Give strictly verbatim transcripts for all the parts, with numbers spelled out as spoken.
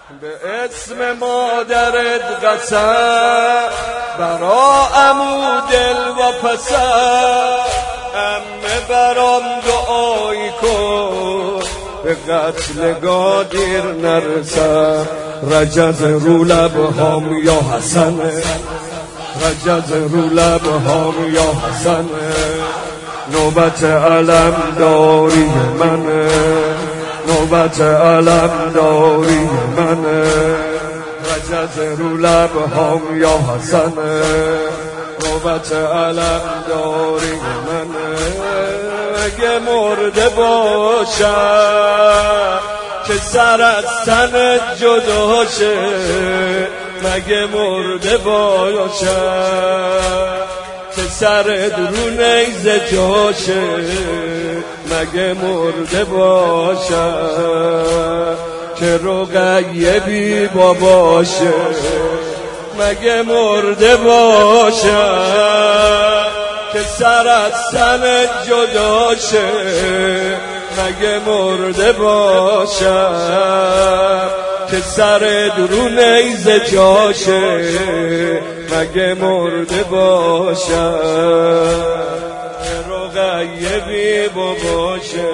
به اسم مادرت قسم برا عمو دل و پسر، عمه برام دعایی کن به قتل گادیر نرسم. رجز رو لبهام یا حسنه، رجز رو لبهام یا حسنه، نوبت علم داری منه، نوبت علم داری منه. رجز رو لبهام یا حسنه، نوبت علم داری منه. اگه مرده باشم که سر از تن جدا شه، مگه مرده باشم که سر درو نیزه جاشه، مگه مرده باشم که رقیه بی باباشه، مگه مرده باشم که سر از تن جدا شه، مگه مرده باشم که سر درو نیزه جاشه، مگه مرده باشم که رقیه بی باباشه.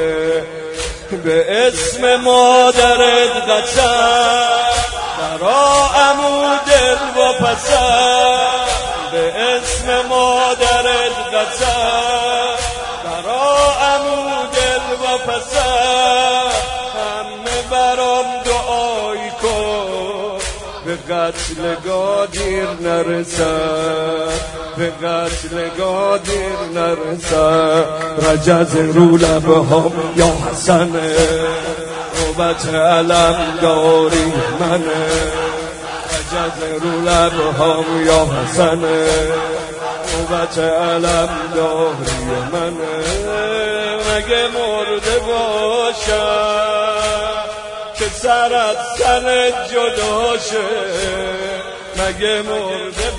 به اسم مادرت قسم برا عمو دل و پسر، به اسم مادرت قسم برا عمو دل و پسر، همه برام دعایی کن به قتل گادیر نرسم، به قتل گادیر نرسم. رجز رو لبهام یا حسنه، نوبت علم داری منه. رجز رو لبهام یا حسنه، نوبت علم داری منه. مگه مرده باشم که سر از تن جدا شه، مگه مرده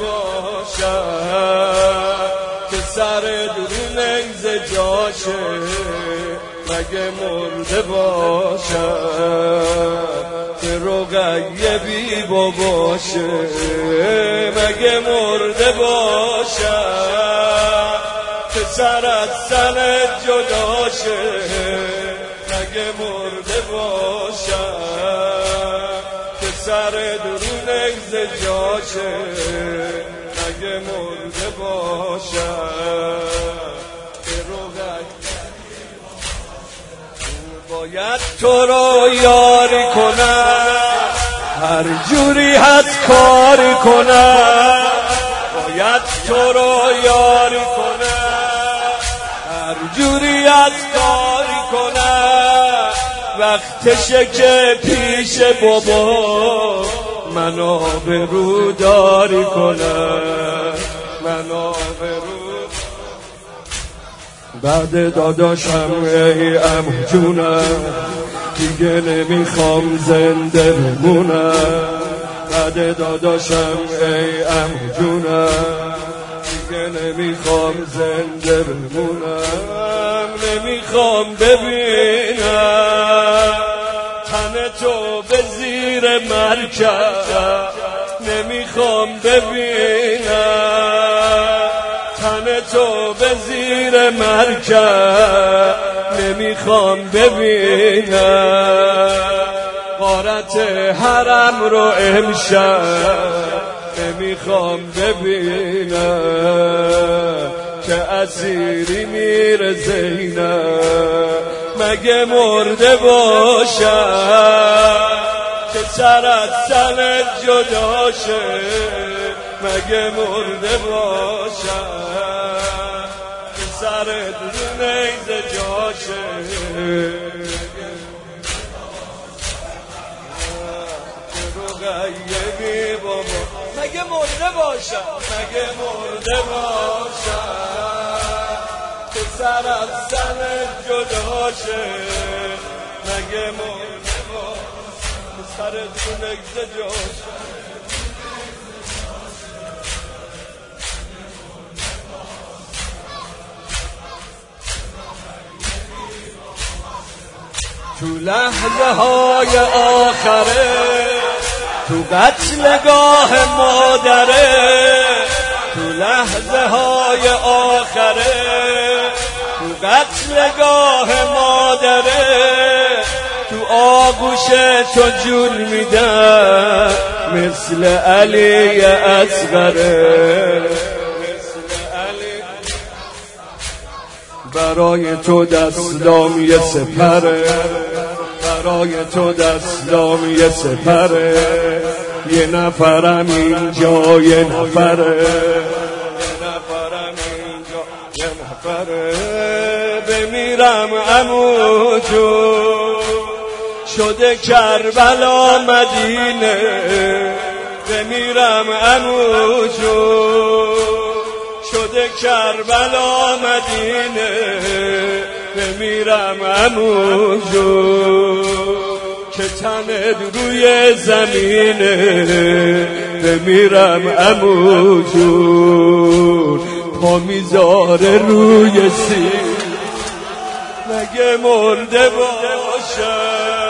باشم که سر درو نیزه جاشه، مگه مرده باشم که رقیه بی باباشه، مگه مرده باشم که سر از تن جدا شه، مگه مرده باشم که سر درو نیزه جاشه، مگه مرده باشم که باید تو رو یاری کنم، هر جوری هست کاری کنم. باید تو رو یاری کنم، هر جوری هست کاری کنم. وقتشه که پیش بابا من آبرو داری کنم، من آبرو. بعد داداشم ای عمو جونم دیگه نمیخوام زنده بمونم. بعد داداشم ای عمو جونم دیگه نمیخوام زنده بمونم. نمیخوام ببینم تن تو به زیر مرکب، نمیخوام ببینم تن تو به زیر مرکب، نمیخوام ببینم غارت حرم رو امشب، نمیخوام ببینم که اسیری میره زینب. مگه مرده باشم که سر از تن جدا شه، مگه مرده باشم که سر درو نیزه جاشه، که رقیه بی بابا. مگه مرده باشم، مگه مرده باشم که سر از تن جدا شه، مگه مرده باشم که سر درو نیزه جاشه. تو لحظه های آخره تو قتلگاه مادره، تو لحظه های آخره، تو قتلگاه مادره، تو آغوش تو جون میدم مثل علی اصغره، مثل علی. برای تو دستام یه سپره، برای تو دستام یه سپره، یه نفرم اینجا یه نفره، یه نفرم اینجا یه نفره. بمیرم عمو جون شده کربلا مدینه، بمیرم عمو جون شده کربلا مدینه، بمیرم عمو جون که تنت روی زمینه، بمیرم عمو جون پا میذاره روی سینه. مگه مرده باشه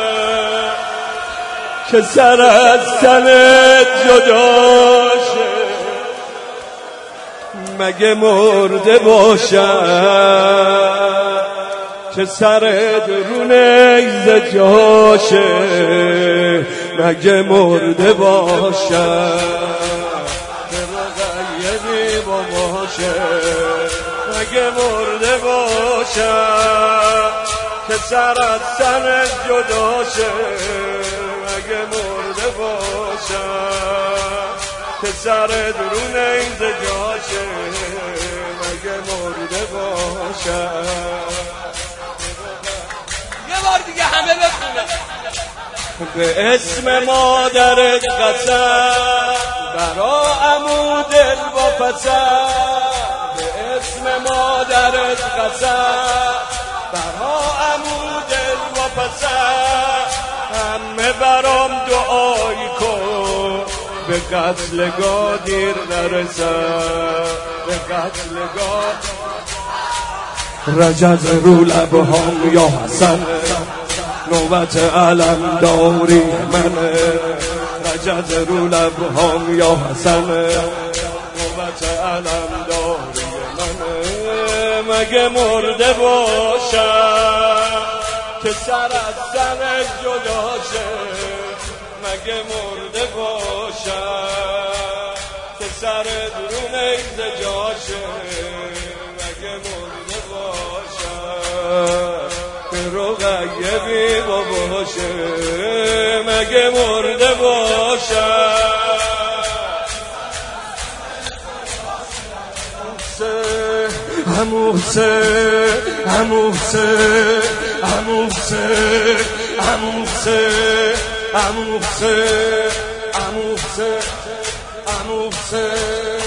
که سر از تنت جدا شه، مگه مرده باشه که سرت رو نیزه جاشه، مگه مرده باشه که رقیبی با باشه، مگه مرده باشه که سر از تنت جدا شه، مگه مرده باشه که سرت رو نیزه جاشه، مگه مرده باشه. یه بار دیگه همه بخونه. به اسم مادرت قسم برا عمو دل با پسر، به اسم مادرت قسم برا عمو دل با پسر، همه برام دعایی کن به قتلگاه دیر نرسم، به قتلگاه. رجز رو لبهام یا حسن نوبت علم داری منه، رجز رو لبهام یا حسن نوبت علم داری منه. مگه مرده باشم که سر از سر جدا شه، مگه مرده باشم که سر رو نیزه جاشه، مگه مرده باشم که رقیبی با باشه، مگه مرده باشم. عمو حسین، عمو حسین، عمو حسین، عمو حسین، عمو حسین، عمو حسین، عمو حسین،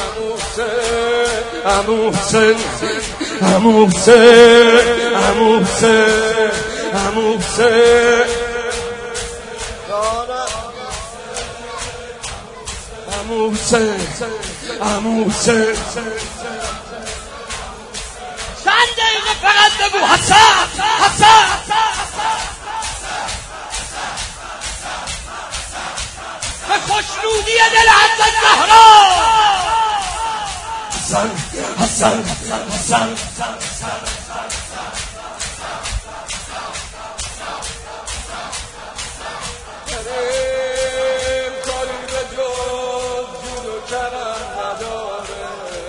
عمو حسین، عمو حسین، عمو حسین، عمو حسین، عمو حسین، عمو حسین. چند دقیقه فقط بگو حسن، حسن به خوشنودی دل حضرت زهرا. حسن، حسن، حسن، کریم کاری به جز جود و کرم نداره،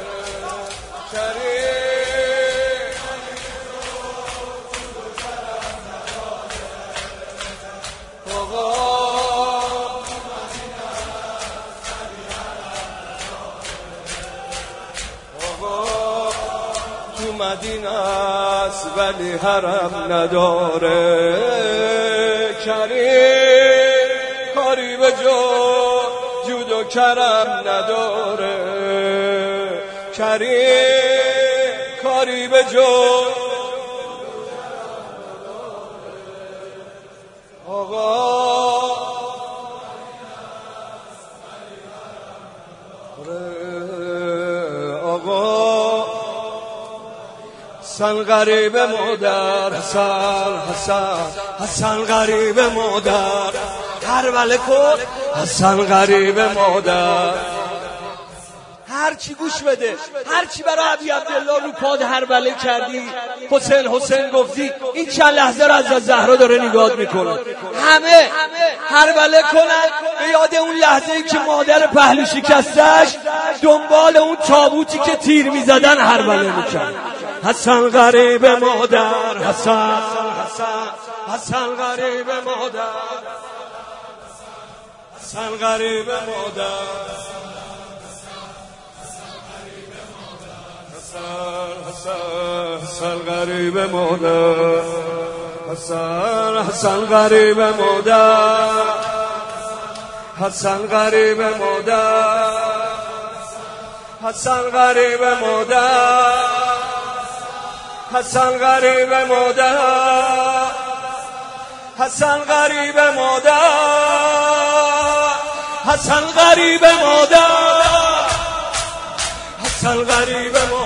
کریم مدینه است ولی حرم نداره، کریم کاری به جز جود و کرم نداره، کریم کاری به جز آقا حسن غریب مادر، حسن حسن حسن غریب مادر، هر بله کن حسن غریب مادر. هر چی گوش بده، هر چی برای ابی عبدالله رو پاد هر بله کردی، حسین حسین گفتی، این چند لحظه رو از زهرا داره نگاه میکنه. همه هر بله کنن به یاد اون لحظه ای که مادر پهلو شکستش دنبال اون تابوتی که تیر میزدن هر بله میکن. حسن غریب مادر، حسن حسن حسن غریب مادر، حسن غریب مادر، حسن غریب مادر، حسن حسن غریب مادر، حسن غریب مادر، حسن غریب مادر، حسن غریب مادر، حسن غریب مادر، حسن غریب مادر، حسن غریب مادر.